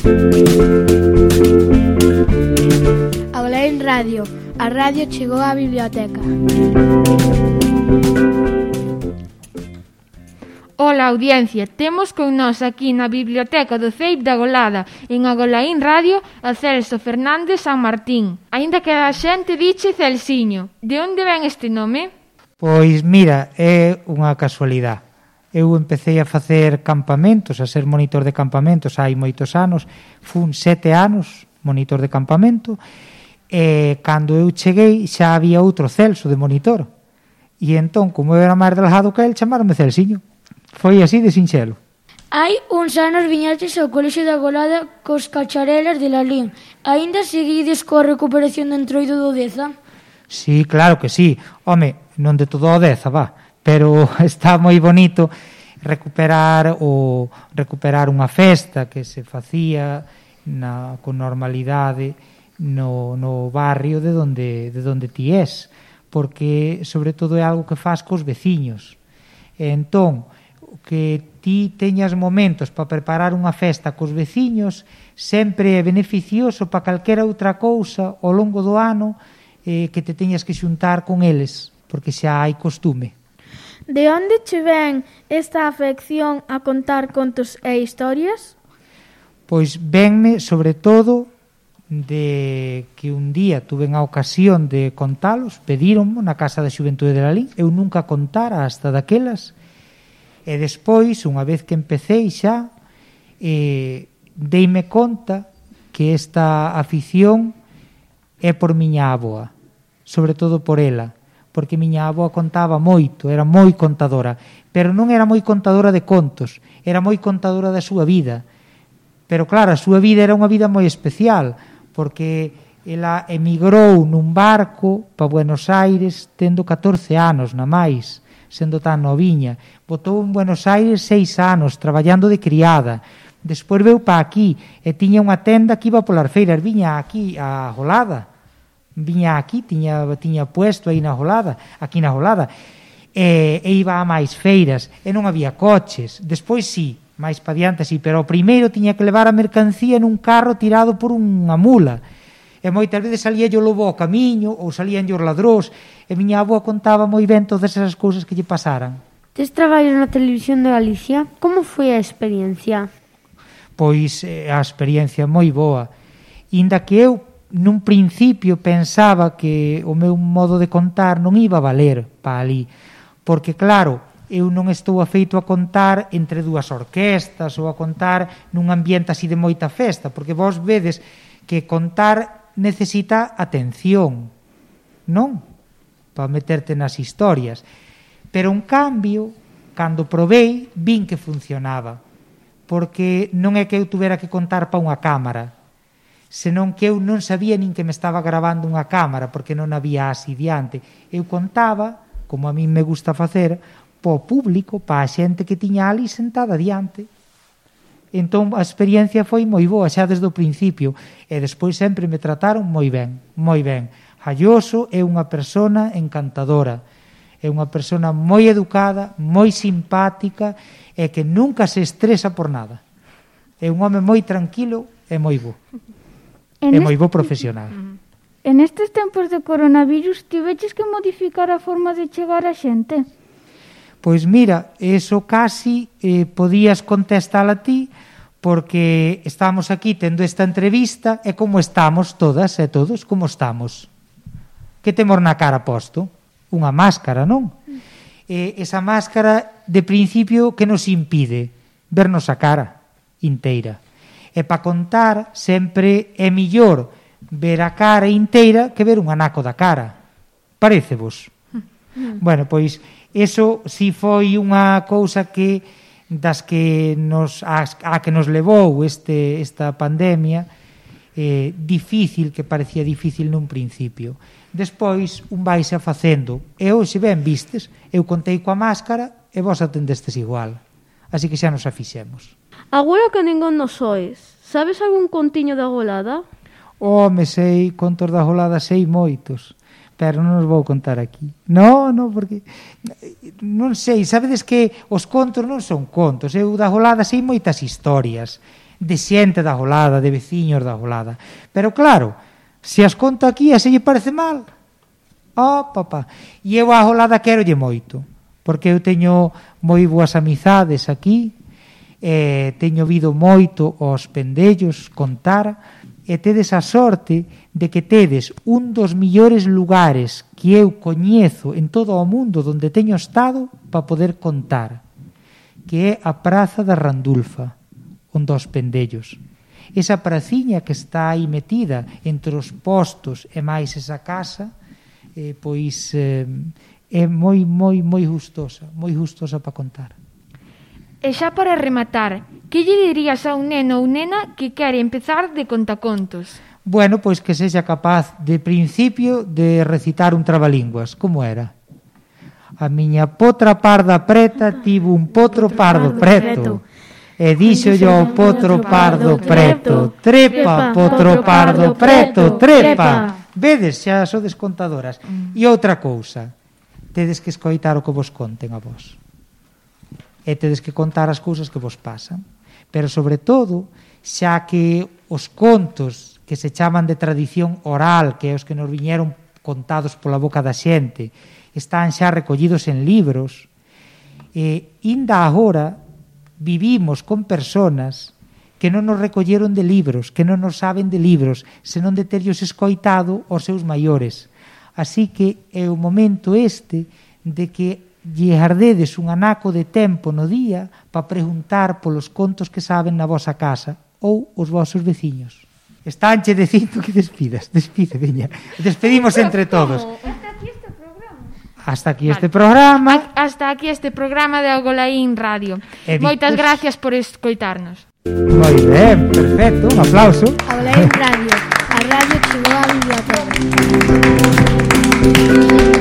Agolaín Radio. A radio chegou á biblioteca. Ola, audiencia, temos con nós aquí na biblioteca do CEIP de Agolada, en Agolaín Radio, a Celso Fernández San Martín. Aínda que a xente diche Celsiño. De onde ven este nome? Pois mira, é unha casualidade. Eu empecé a facer campamentos, a ser monitor de campamentos hai moitos anos. Fun 7 anos monitor de campamento, e cando eu cheguei xa había outro Celso de monitor. E entón, como eu era máis delgado que el, chamaronme Celsiño. Foi así de sinxelo. Hai uns anos viñaches ao Colexio de Agolada cos cacharelas de Lalín. Aínda seguides coa recuperación do entroido do Deza? Sí, claro que sí. Home, non de todo o Deza, va. Pero está moi bonito recuperar unha festa que se facía con normalidade no barrio de donde ti és, porque sobre todo é algo que faz cos veciños. E entón, que ti teñas momentos para preparar unha festa cos veciños sempre é beneficioso para calquera outra cousa ao longo do ano que te teñas que xuntar con eles, porque xa hai costume. De onde che ven esta afección a contar contos e historias? Pois venme, sobre todo, de que un día tuve a ocasión de contalos, pedíronme na Casa da Xuventude de Lalín, eu nunca contara hasta daquelas, e despois, unha vez que empecé xa, deime conta que esta afición é por miña avoa, sobre todo por ela, porque miña avoa contaba moito, era moi contadora, pero non era moi contadora de contos, era moi contadora da súa vida. Pero claro, a súa vida era unha vida moi especial, porque ela emigrou nun barco para Buenos Aires tendo 14 anos, na máis, sendo tan noviña. Botou en Buenos Aires 6 anos, traballando de criada. Despois veu para aquí, e tiña unha tenda que iba polas feiras, viña aquí a Agolada. Viña aquí, tiña puesto aí na Agolada, aquí na Agolada. E iba a máis feiras, e non había coches. Despois sí, máis pa diante sí, pero o primeiro tiña que levar a mercancía nun carro tirado por unha mula. E moitas veces salía o lobo ao camiño, ou salían os ladróns, e miña avoa contaba moi ben todas esas cousas que lle pasaran. Tes traballos na televisión de Galicia? Como foi a experiencia? Pois a experiencia moi boa. Inda que eu, nun principio, pensaba que o meu modo de contar non iba a valer para ali, porque claro, eu non estou afeito a contar entre dúas orquestas ou a contar nun ambiente así de moita festa, porque vos vedes que contar necesita atención, non? Para meterte nas historias. Pero en cambio, cando probei, vin que funcionaba, porque non é que eu tuvera que contar para unha cámara, senón que eu non sabía nin que me estaba gravando unha cámara, porque non había así diante. Eu contaba, como a mí me gusta facer, para o público, para a xente que tiña ali sentada diante. Entón a experiencia foi moi boa xa desde o principio, e despois sempre me trataron moi ben, moi ben. Halloso é unha persona encantadora, é unha persona moi educada, moi simpática e que nunca se estresa por nada. É un home moi tranquilo e moi bo. É moi bo profesional. En estes tempos de coronavirus, tiveches que modificar a forma de chegar a xente? Pois mira, eso casi podías contestar a ti, porque estamos aquí tendo esta entrevista e como estamos todas e todos, como estamos? Que temos na cara posto? Unha máscara, non? Esa máscara, de principio, que nos impide vernos a cara inteira. E para contar, sempre é millor ver a cara inteira que ver un anaco da cara. Parécevos? Bueno, pois, eso si foi unha cousa que das que a que nos levou esta pandemia, difícil, que parecía difícil nun principio. Despois un vaise facendo, e hoxe ben vistes, eu contei coa máscara e vos atendestes igual, así que xa nos afixemos. Agora que ningún nos sois, sabes algún contiño da Agolada? Home, sei, contos da Agolada sei moitos, pero non os vou contar aquí. Non, porque non sei, sabedes que os contos non son contos, eu da Agolada sei moitas historias, de xente da Golada, de veciños da Golada. Pero claro, se as conto aquí, a se lle parece mal. Oh, papá. E eu a Golada querolle moito, porque eu teño moi boas amizades aquí, teño vido moito aos pendellos contar, e tedes a sorte de que tedes un dos millores lugares que eu coñezo en todo o mundo donde teño estado para poder contar, que é a Praza da Randulfa, onde os pendellos. Esa praciña que está aí metida entre os postos e máis esa casa, pois é moi gustosa para contar. E xa para rematar, que lle dirías a un neno ou nena que quere empezar de contacontos? Bueno, pois que sexa capaz de principio de recitar un trabalínguas. Como era? A miña potra parda preta tivo un potro pardo preto. E díxolle ao potro pardo preto: trepa, potro pardo preto, trepa. Vedes, xa sodes contadoras. E outra cousa, tedes que escoitar o que vos conten a vos. E tedes que contar as cousas que vos pasan. Pero, sobre todo, xa que os contos que se chaman de tradición oral, que é os que nos viñeron contados pola boca da xente, están xa recollidos en libros, inda agora vivimos con personas que non nos recolleron de libros, que non nos saben de libros, senón de terllos escoitado aos seus maiores. Así que é o momento este de que lle ardedes un anaco de tempo no día para preguntar polos contos que saben na vosa casa ou os vosos veciños. Estánche dicindo que despidas. Despide, veña. Despedimos entre todos. Hasta aquí este programa. Hasta aquí este programa de Agolaín Radio. Moitas gracias por escoitarnos. Moi ben, perfecto, un aplauso. Agolaín Radio, a radio que chegou a biblioteca.